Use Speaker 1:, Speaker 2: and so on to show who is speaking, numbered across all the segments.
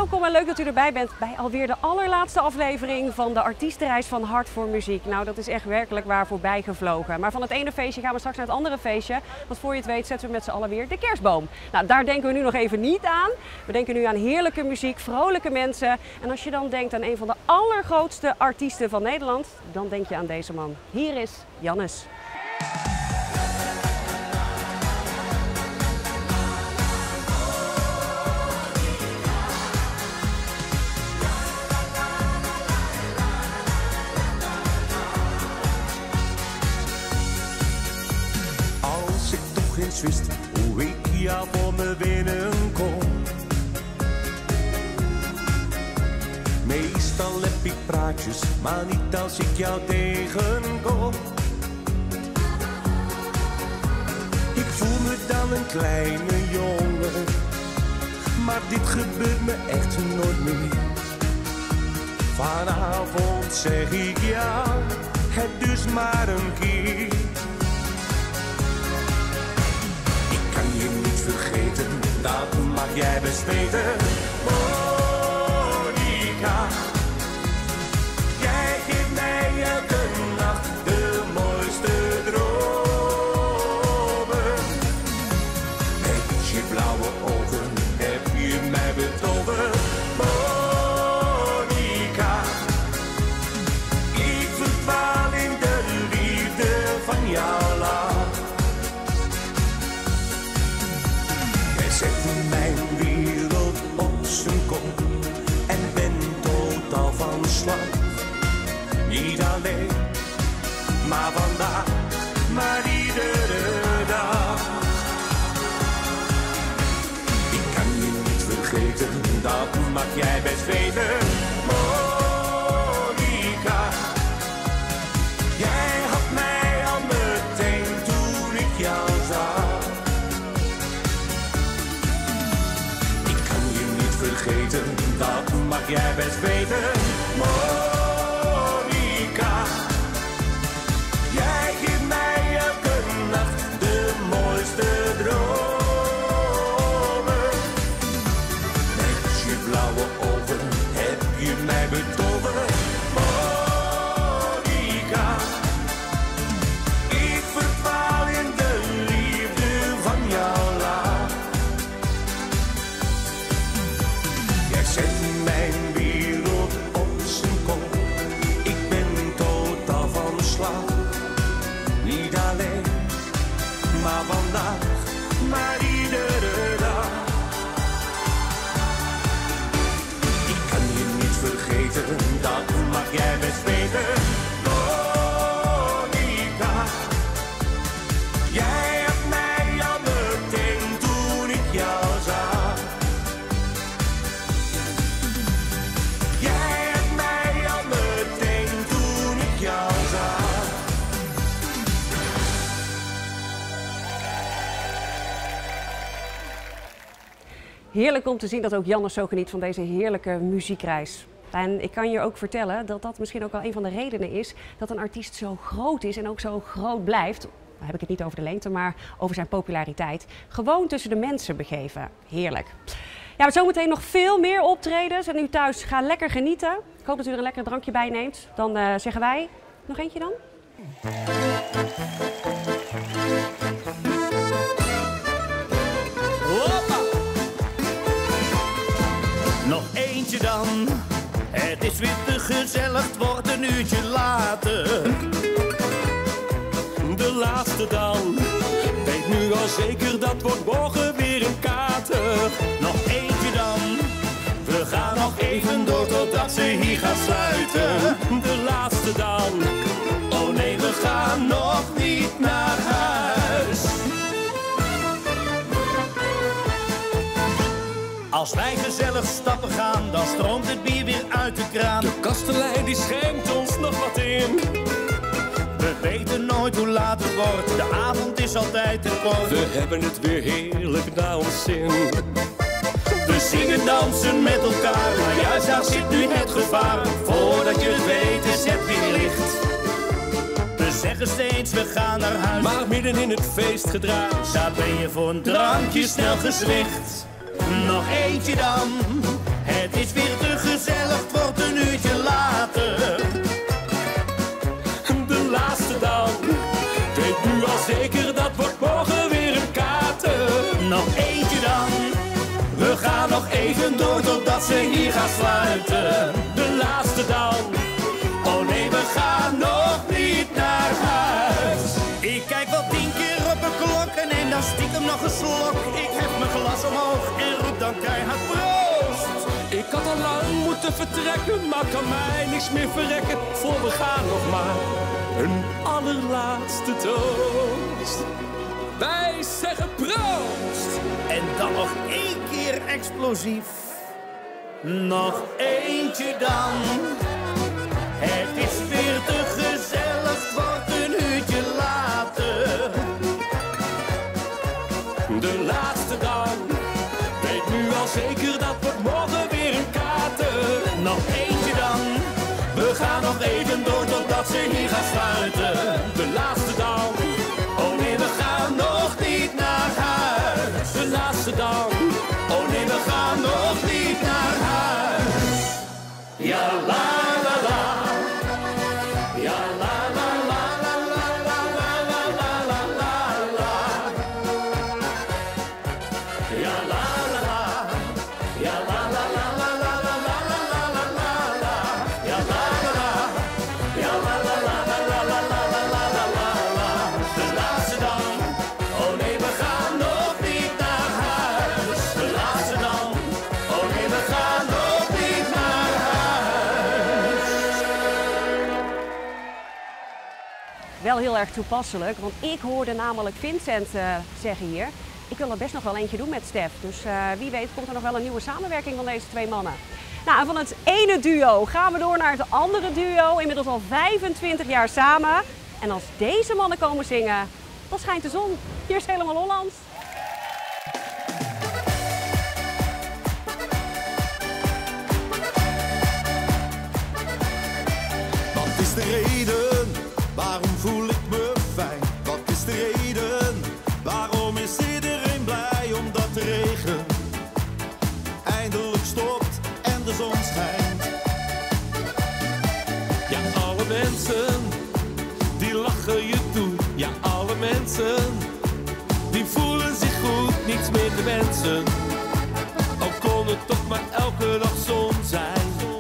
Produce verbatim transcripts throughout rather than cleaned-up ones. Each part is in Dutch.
Speaker 1: Welkom en leuk dat u erbij bent bij alweer de allerlaatste aflevering van de artiestenreis van Hart voor Muziek. Nou, dat is echt werkelijk waar voorbij gevlogen. Maar van het ene feestje gaan we straks naar het andere feestje. Want voor je het weet zetten we met z'n allen weer de kerstboom. Nou, daar denken we nu nog even niet aan. We denken nu aan heerlijke muziek, vrolijke mensen. En als je dan denkt aan een van de allergrootste artiesten van Nederland, dan denk je aan deze man. Hier is Jannes.
Speaker 2: Wist hoe ik jou voor me winnen kon. Meestal heb ik praatjes, maar niet als ik jou tegenkom. Ik voel me dan een kleine jongen, maar dit gebeurt me echt nooit meer. Vanavond zeg ik jou, het dus maar een keer. Vergeten, dat mag jij best weten, Monica. Jij geeft mij elke nacht de mooiste dromen. Met je blauwe ogen heb je mij betoverd, Monica. Ik verdwaal in de liefde van jouw lach. Zet mijn wereld op zijn kop en ben totaal van slag. Niet alleen, maar vandaag, maar iedere dag. Ik kan je niet vergeten, dat mag jij best weten, Monica. Jij had mij al meteen toen ik jou zag. Vergeten, dat mag jij best weten, Monica. Jij geeft mij elke nacht de mooiste dromen. Met je blauwe ogen heb je mij betoverd, Monica. Ik verdwaal in de liefde van jouw lach. Zet mijn wereld op zijn kop. Ik ben totaal van slag. Niet alleen, maar vandaag, maar iedere dag. Ik kan je niet vergeten, dat mag jij best weten, Monica. Jij hebt mij al meteen toen ik jou zag.
Speaker 1: Heerlijk om te zien dat ook Jannes zo geniet van deze heerlijke muziekreis. En ik kan je ook vertellen dat dat misschien ook wel een van de redenen is dat een artiest zo groot is en ook zo groot blijft. Dan heb ik het niet over de lengte, maar over zijn populariteit. Gewoon tussen de mensen begeven. Heerlijk. Ja, zometeen nog veel meer optredens. En u thuis, ga lekker genieten. Ik hoop dat u er een lekker drankje bij neemt. Dan uh, zeggen wij, nog eentje dan?
Speaker 3: Nog eentje dan, het is weer te gezellig, het wordt een uurtje later. De laatste dan, weet nu al zeker dat wordt morgen weer een kater. Nog eentje dan, we gaan nog even door totdat ze hier gaan sluiten. De laatste dan, oh nee we gaan nog niet naar huis. Als wij gezellig stappen gaan, dan stroomt het bier weer uit de kraan.
Speaker 4: De kastelein die schenkt ons nog wat in.
Speaker 3: We weten nooit hoe laat het wordt, de avond is altijd te kort.
Speaker 4: We hebben het weer heerlijk naar ons zin.
Speaker 3: We zingen, dansen met elkaar, maar juist daar zit nu het gevaar. Voordat je het weet is het weer licht. We zeggen steeds we gaan naar huis,
Speaker 4: maar midden in het feestgedruis,
Speaker 3: daar ben je voor een drankje snel gezwicht. Nog eentje dan, Het is weer te gezellig, het wordt een uurtje later. De laatste dan, weet nu al zeker, dat wordt morgen weer een kater. Nog eentje dan, we gaan nog even door totdat ze hier gaan sluiten. De laatste dan, oh nee, we gaan nog niet naar huis. Ik kijk wel tien keer op een klok en neem dan stiekem nog een slok. Ik heb mijn glas omhoog en roep dan keihard proost.
Speaker 4: Ik had al lang moeten vertrekken, maar kan mij niks meer verrekken. Voor we gaan nog maar een allerlaatste toast. Wij zeggen proost!
Speaker 3: En dan nog één keer explosief. Nog eentje dan. Het is weer te gezellig, het wordt een uurtje later.
Speaker 4: De laatste dan, weet nu al zeker, dat wordt morgen weer een kater.
Speaker 3: Nog eentje dan. We gaan nog even door totdat ze hier gaan sluiten.
Speaker 4: De laatste dan,
Speaker 3: Oh nee, we gaan nog niet naar huis.
Speaker 4: de laatste dan.
Speaker 3: Oh nee, we gaan nog niet naar huis. Ja, la la la. Ja, la la la la la la la la la la la. Ja, la la la. Ja, la la la la la la la la la la la. Ja, la la la. Ja, la la la la la la la la la la la. De laatste dan. Oh nee, we gaan nog niet naar huis. De laatste dan. Oh nee, we gaan nog niet naar huis.
Speaker 1: Wel heel erg toepasselijk, want ik hoorde namelijk Vincent uh, zeggen hier. Ik wil er best nog wel eentje doen met Stef. Dus uh, wie weet komt er nog wel een nieuwe samenwerking van deze twee mannen. Nou, en van het ene duo gaan we door naar het andere duo. Inmiddels al vijfentwintig jaar samen. En als deze mannen komen zingen, dan schijnt de zon. Hier is Helemaal Hollands.
Speaker 5: Wat is de reden? Waarom voel ik me fijn? Wat is de reden? Waarom is iedereen blij? Omdat de regen eindelijk stopt en de zon schijnt.
Speaker 4: Ja, alle mensen, die lachen je toe. Ja, alle mensen, die voelen zich goed, niets meer te wensen. Al kon het toch maar elke dag zon zijn.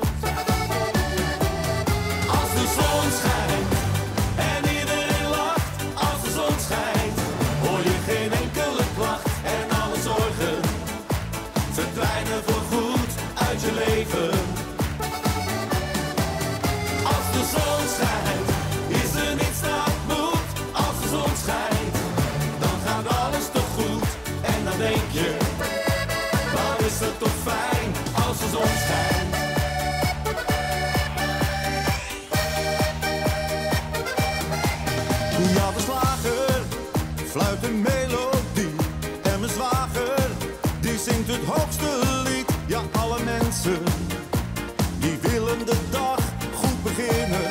Speaker 5: Als de zon schijnt en iedereen lacht, als de zon schijnt, hoor je geen enkele klacht en alle zorgen verdwijnen voorgoed uit je leven. Als de zon schijnt, is er niets dat moet. Als de zon schijnt, dan gaat alles toch goed. En dan denk je, wat is het toch fijn als de zon schijnt. Ja, de slager fluit een melodie. En mijn zwager, die zingt het hoogste lied. Ja, alle mensen, die willen de dag goed beginnen.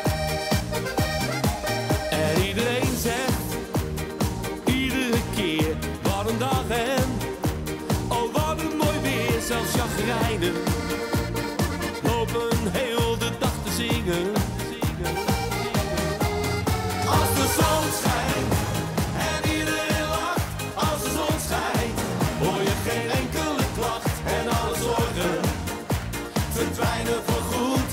Speaker 4: En iedereen zegt, iedere keer, wat een dag en oh wat een mooi weer. Zelfs chagrijnen lopen heel de dag te zingen.
Speaker 5: Als de zon schijnt en iedereen lacht, als de zon schijnt, hoor je geen enkele klacht en alle zorgen verdwijnen voorgoed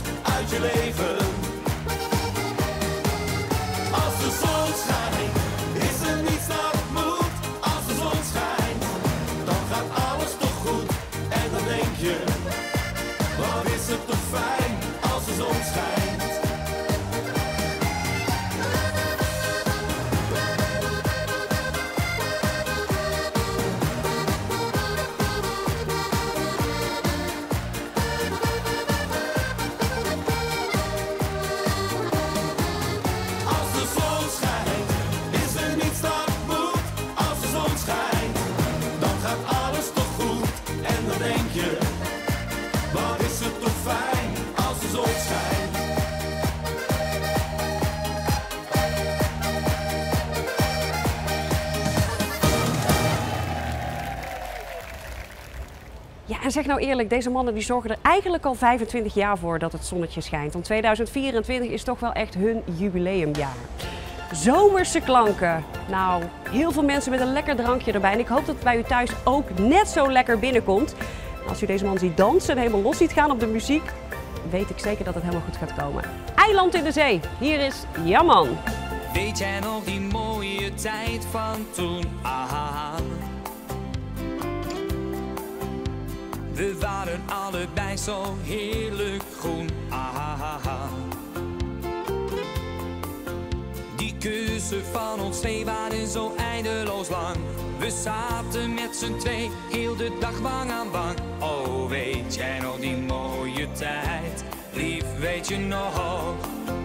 Speaker 1: Ja, en zeg nou eerlijk, deze mannen die zorgen er eigenlijk al vijfentwintig jaar voor dat het zonnetje schijnt. Want tweeduizend vierentwintig is toch wel echt hun jubileumjaar. Zomerse klanken. Nou, heel veel mensen met een lekker drankje erbij. En ik hoop dat het bij u thuis ook net zo lekker binnenkomt. En als u deze man ziet dansen en helemaal los ziet gaan op de muziek, weet ik zeker dat het helemaal goed gaat komen. Eiland in de zee. Hier is Jamman.
Speaker 6: Weet jij nog die mooie tijd van toen? Aha. We waren allebei zo heerlijk groen. Aha. Die kussen van ons twee waren zo eindeloos lang. We zaten met z'n twee heel de dag wang aan wang. Oh, weet jij nog die mooie tijd? Lief, weet je nog?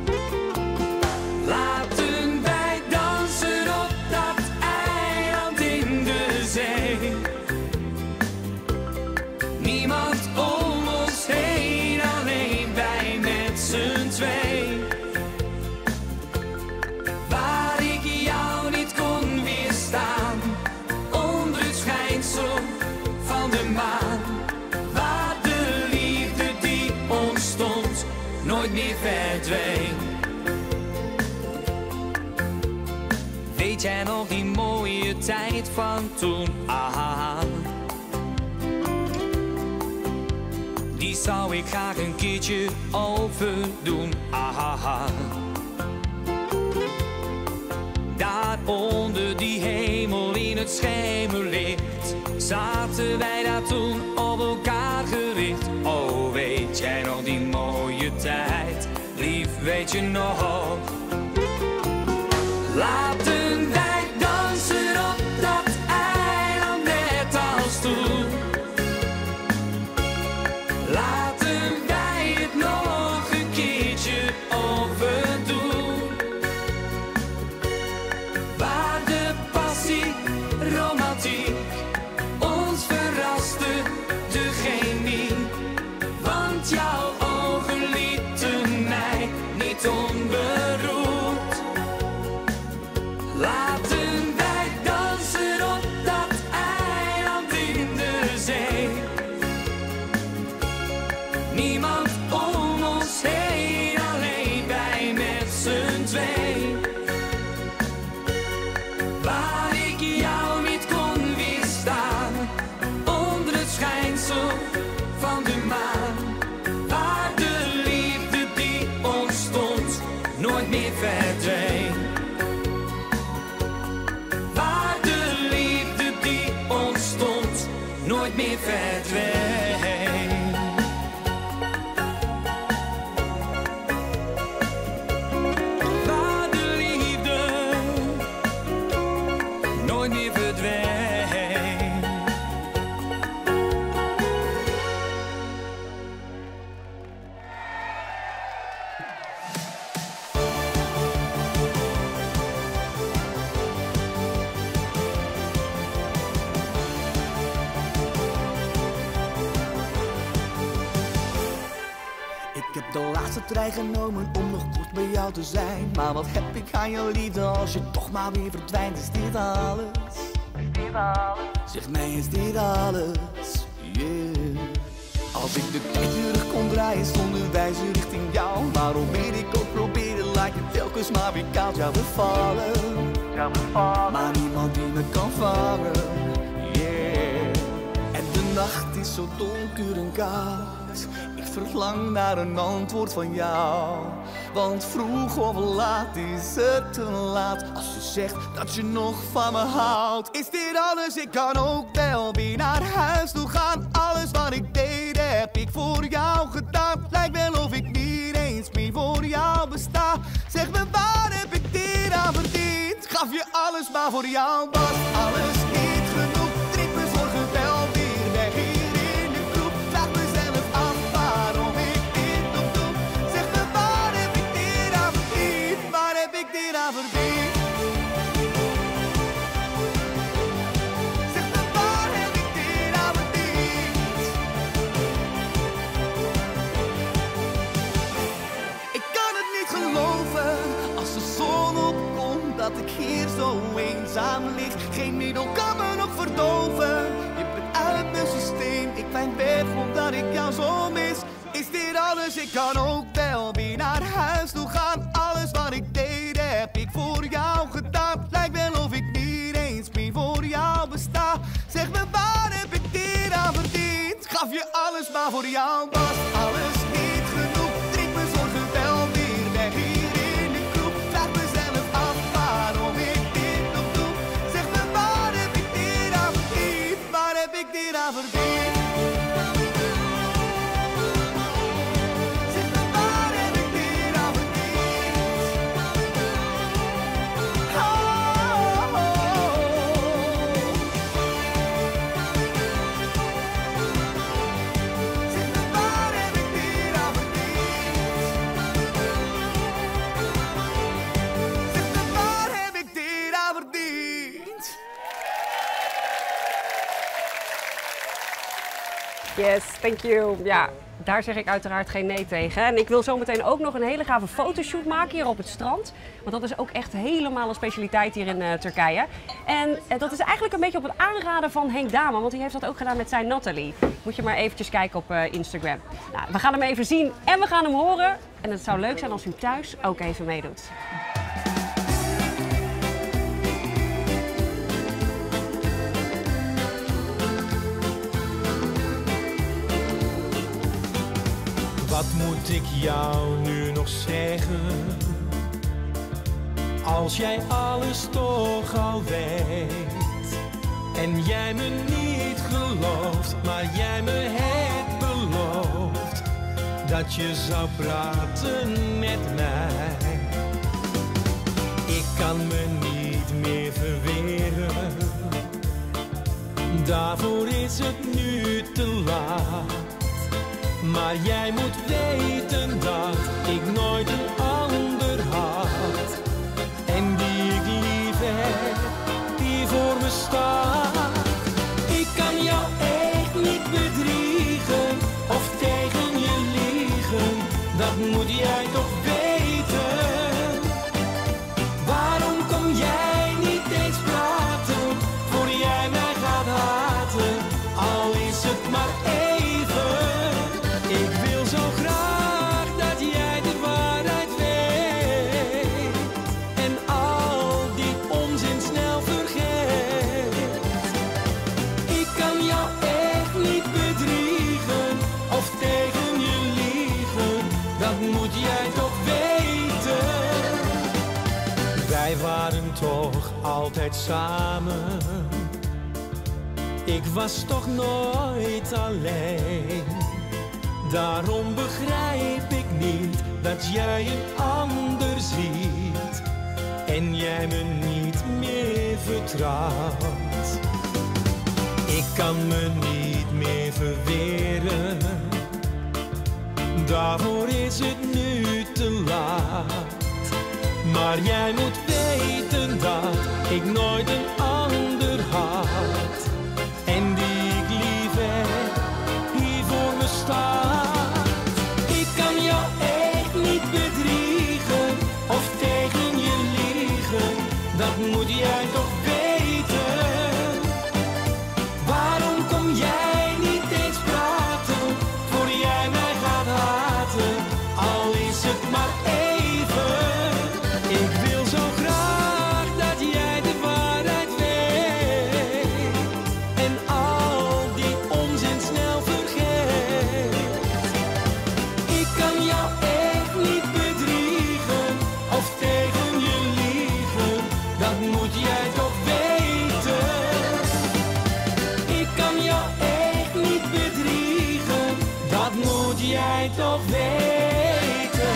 Speaker 6: Laten wij dansen op dat eiland in de zee. Niemand om ons heen, alleen wij met z'n twee. Waar ik jou niet kon weerstaan, onder het schijnsel van de maan. Waar de liefde die ontstond, nooit meer verdween. Weet jij nog die mooie tijd van toen? Aha. Die zou ik graag een keertje overdoen. Aha. Daar onder die hemel in het schemerlicht zaten wij daar toen op elkaar gericht. Oh, weet jij nog die mooie tijd? Lief, weet je nog? Laten wij dansen op dat eiland net als toen. Laten wij het nog een keertje overdoen. Waar de passie, romantiek ons verraste, de chemie. Want jouw ogen lieten mij niet onberoerd. Laten wij dansen op dat eiland in de zee. Niemand om ons heen, alleen wij met z'n twee. Waar ik jou niet kon weerstaan, onder het schijnsel van de maan. Waar de liefde die ontstond, nooit meer verdween. Waar de liefde die ontstond, nooit meer verdween. Waar de liefde nooit meer verdween.
Speaker 7: Ik heb de laatste trein genomen om nog kort bij jou te zijn. Maar wat heb ik aan je liefde als je toch maar weer verdwijnt? Is dit alles? Is dit alles? Zeg mij, is dit alles? Yeah. Als ik de tijd terug kon draaien, stonden wij zo richting jou. Maar hoe meer ik ook probeerde, lijkt het telkens maar weer koud. Jou bevallen, jou bevallen. Maar niemand die me kan vangen. Yeah. En de nacht is zo donker en koud. Ik verlang naar een antwoord van jou. Want vroeg of laat is het te laat. Als je zegt dat je nog van me houdt. Is dit alles? Ik kan ook wel weer naar huis toe gaan. Alles wat ik deed heb ik voor jou gedaan. Lijkt wel of ik niet eens meer voor jou besta. Zeg me, waar heb ik dit aan verdiend? Gaf je alles, maar voor jou was alles niet genoeg. Triep me voor geweld hier weg hier in de groep. Vraag mezelf af waarom ik dit nog doe. Zeg me, waar heb ik dit aan verdiend? Waar heb ik dit aan verdiend? Zeg me, waar heb ik dit aan verdiend? Ik kan het niet geloven als de zon opkomt dat ik hier zo eenzaam lig. Geen middel kan Dus ik kan ook wel weer naar huis toe gaan. Alles wat ik deed heb ik voor jou gedaan. Lijkt wel of ik niet eens meer voor jou besta. Zeg me, waar heb ik dit aan verdiend? Gaf je alles, maar voor jou was alles niet genoeg. Drink mijn zorgen wel weer weg hier in de kroeg. Vraag mezelf af waarom ik dit nog doe. Zeg me, waar heb ik dit aan verdiend? Waar heb ik dit aan verdiend?
Speaker 1: Yes, thank you. Ja, daar zeg ik uiteraard geen nee tegen. En ik wil zometeen ook nog een hele gave fotoshoot maken hier op het strand. Want dat is ook echt helemaal een specialiteit hier in uh, Turkije. En uh, dat is eigenlijk een beetje op het aanraden van Henk Daman, want die heeft dat ook gedaan met zijn Natalie. Moet je maar eventjes kijken op uh, Instagram. Nou, we gaan hem even zien en we gaan hem horen. En het zou leuk zijn als u thuis ook even meedoet.
Speaker 3: Wat moet ik jou nu nog zeggen? Als jij alles toch al weet. En jij me niet gelooft, maar jij me hebt beloofd. Dat je zou praten met mij. Ik kan me niet meer verweren. Daarvoor is het nu te laat. Maar jij moet weten dat ik nooit een ander had. En die ik lief heb, die voor me staat. Ik kan jou echt niet bedriegen of tegen je liegen. Dat moet jij toch weten. Waarom kom jij niet eens praten, voor jij mij gaat haten? Al is het maar één. Ik wil zo graag dat jij de waarheid weet en al die onzin snel vergeet. Ik kan jou echt niet bedriegen of tegen je liegen, dat moet jij toch weten. Wij waren toch altijd samen, ik was toch nooit alleen. Daarom begrijp ik niet dat jij een ander ziet en jij me niet meer vertrouwt. Ik kan me niet meer verweren, daarvoor is het nu te laat. Maar jij moet weten dat ik nooit een ander had en die ik lief heb, hier voor me staat. Ik kan jou echt niet bedriegen of tegen je liegen, dat moet jij toch weten. Waarom kom jij niet eens praten, voor jij mij gaat haten? Al is het maar even. Ik wil zo graag dat jij de waarheid weet en al die onzin snel vergeet. Ik kan jou echt niet bedriegen of tegen je liegen, dat moet jij toch weten. Ik kan jou echt niet bedriegen, dat moet jij toch weten.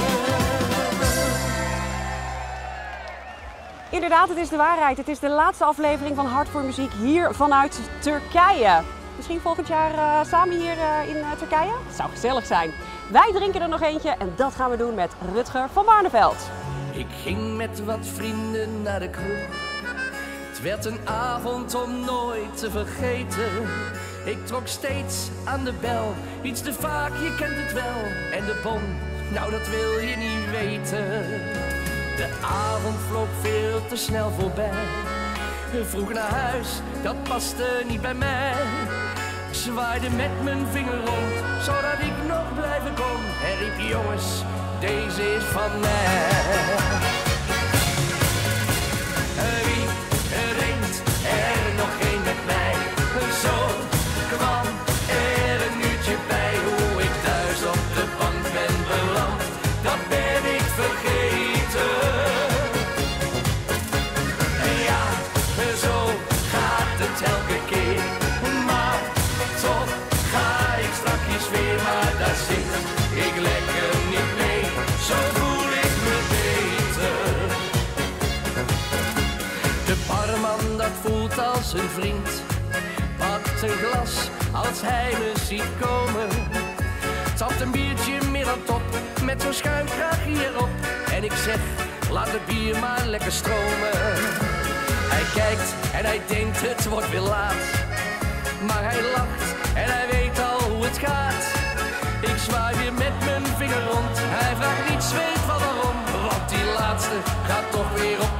Speaker 1: Inderdaad, het is de waarheid. Het is de laatste aflevering van Hart voor Muziek hier vanuit Turkije. Misschien volgend jaar uh, samen hier uh, in uh, Turkije? Het zou gezellig zijn. Wij drinken er nog eentje en dat gaan we doen met Rutger van Barneveld.
Speaker 8: Ik ging met wat vrienden naar de kroeg. Het werd een avond om nooit te vergeten. Ik trok steeds aan de bel, iets te vaak, je kent het wel. En de bon, nou dat wil je niet weten. De avond vloog veel te snel voorbij. Vroeg naar huis, dat paste niet bij mij. Ik zwaaide met mijn vinger rond, zodat ik nog blijven kon. En riep jongens, deze is van mij. Wie denkt er nog een met mij? Zo kwam er een uurtje bij. Hoe ik thuis op de bank ben beland, dat ben ik vergeten. En ja, zo gaat het elke keer. Maar toch ga ik strakjes weer. Maar daar zit ik lekker niet mee. Zo voel ik me beter. De barman dat voelt als een vriend, pakt een glas als hij me ziet komen. Tapt een biertje meer dan top, met zo'n schuimkraag hierop. En ik zeg, laat het bier maar lekker stromen. Hij kijkt en hij denkt het wordt weer laat. Maar hij lacht en hij weet al hoe het gaat. Ik zwaai weer met mijn vinger rond. Hij vraagt niet, weet wat waarom. Want die laatste gaat toch weer op